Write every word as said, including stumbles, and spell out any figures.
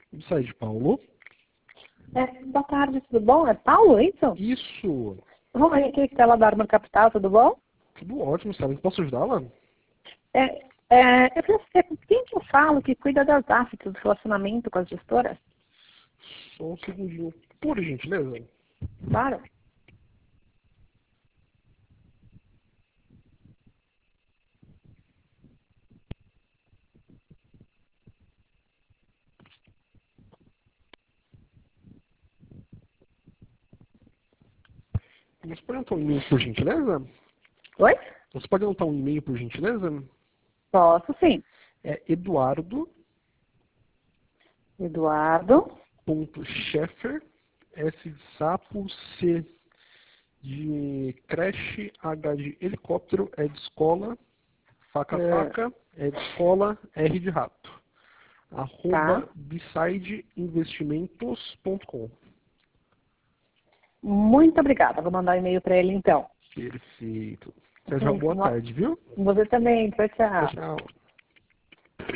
Sai de Paulo. É, boa tarde, tudo bom? É Paulo, é isso? Isso. Oi, aqui é Estela da Arma Capital, tudo bom? Tudo ótimo, sabe? Posso ajudá-la? É, é, eu queria saber com quem que eu falo que cuida das assets do relacionamento com as gestoras? Só um segundinho, por gentileza. Claro. Você pode anotar um e-mail, por gentileza? Oi? Você pode anotar um e-mail, por gentileza? Posso sim. É eduardo Eduardo. ponto Scheffer, S de sapo, C de creche, H de helicóptero, E de escola, faca É, faca, E de escola, R de rato. tá. Arroba bisideinvestimentos ponto com. Muito obrigada. Vou mandar um e-mail para ele então. Perfeito. Seja uma boa tarde, viu? Você também. Tchau, Tchau, tchau. tchau.